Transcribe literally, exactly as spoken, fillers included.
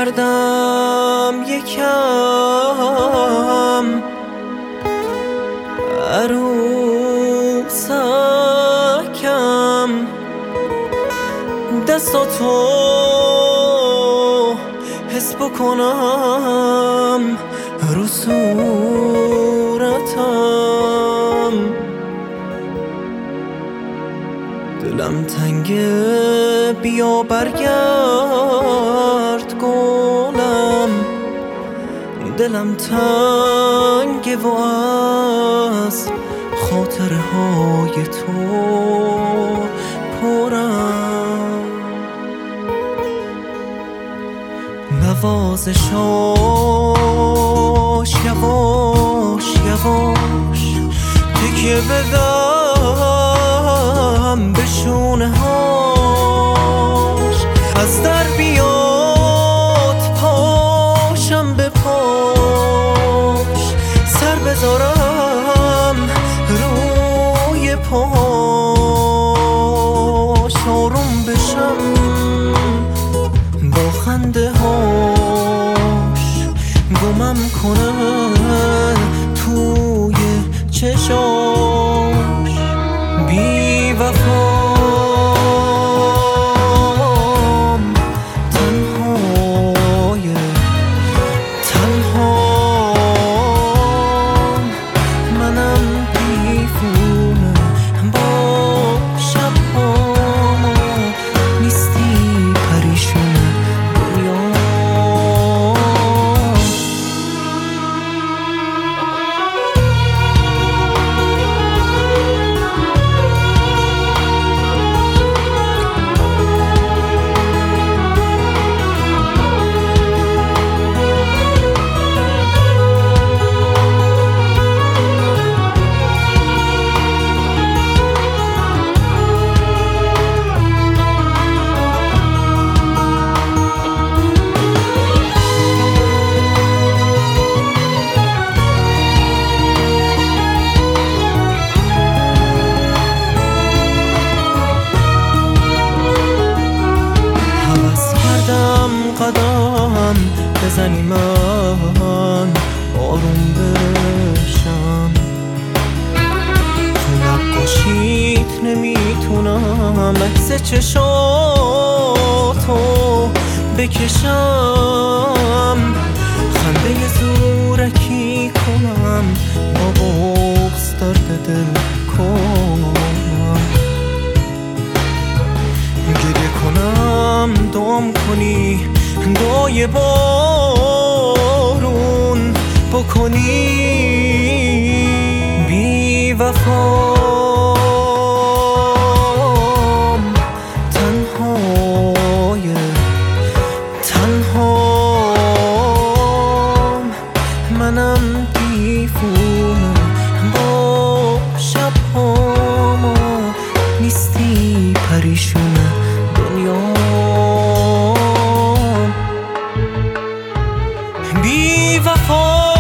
کردم یکم عروسکم، دستاتو حس بکنم رو صورتم. دلم تنگه بیا برگرد گلم، دلم تنگه و از خاطره های تو پرم. نوازشاش یواش یواش تکیه بدم به شونه هاش، از در بیاد پاشم به پاش، سر بذارم روی پاش، آروم بشم با خنده هاش، گمم کنه توی چشاش. بی وفام تنهای تنهام، منم دیوونه با شبهام، نیستی پریشونه دنیا. قدم بزنی من آروم بشم، تو نقاشیت نمیتونم عکس چشاتو بکشم، خنده زورکی کنم با بغض درد دل کنم، گریه کنم دام کنی دعای بارون بکنی. بی وفام تنهای تنهام، منم دیوونه با شبهام، نیستی پریشونه دنیا. بی وفا